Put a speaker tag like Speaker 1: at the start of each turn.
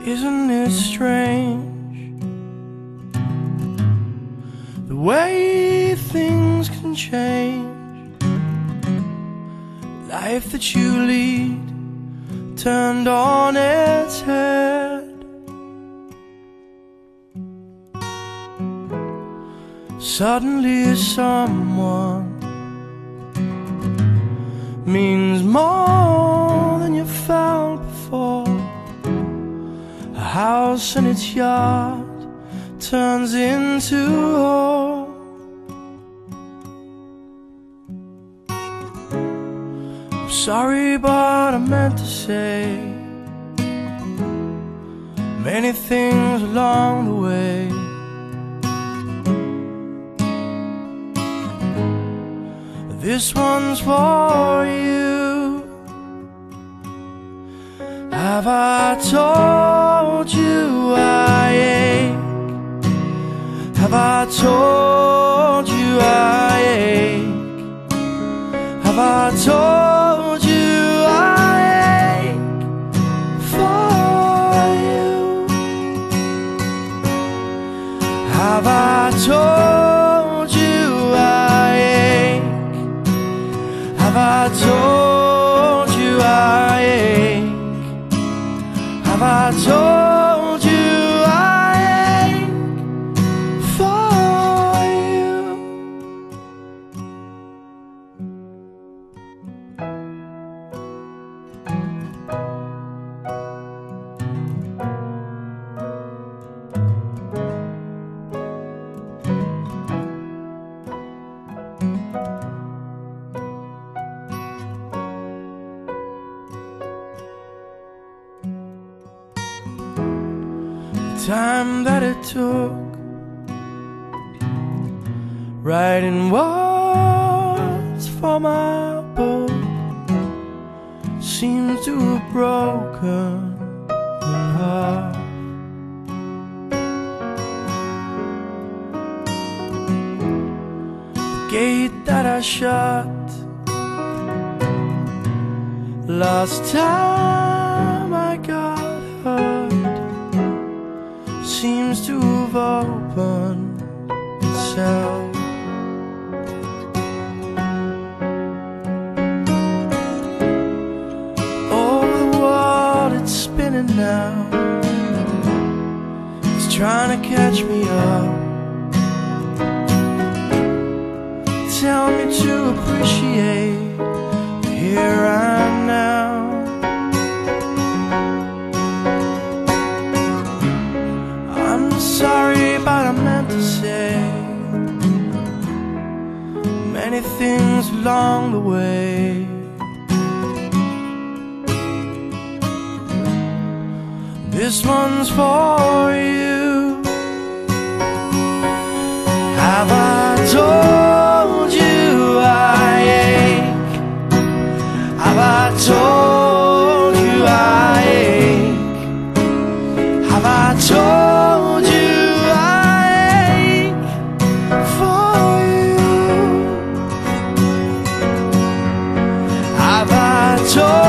Speaker 1: Isn't it strange the way things can change? Life that you lead turned on its head. Suddenly someone means more than you felt before. A house and its yard turns into home. I'm sorry, but I meant to say many things along the way. This one's for you. Have I told you I ache? Have I told you I ache? Have I told you I ache for you? Have I told you I ache? Have I told you I ache? Have I told you I ache for you? Time that it took writing words for my book seems to have broken in half. The gate that I shut last time I got hurt seems to have opened itself. Oh, the world, it's spinning now. It's trying to catch me up. Tell me to appreciate the here and now. Sorry, but I meant to say many things along the way. This one's for you. Have I told you I ache? Have I told you I ache? Have I told you I told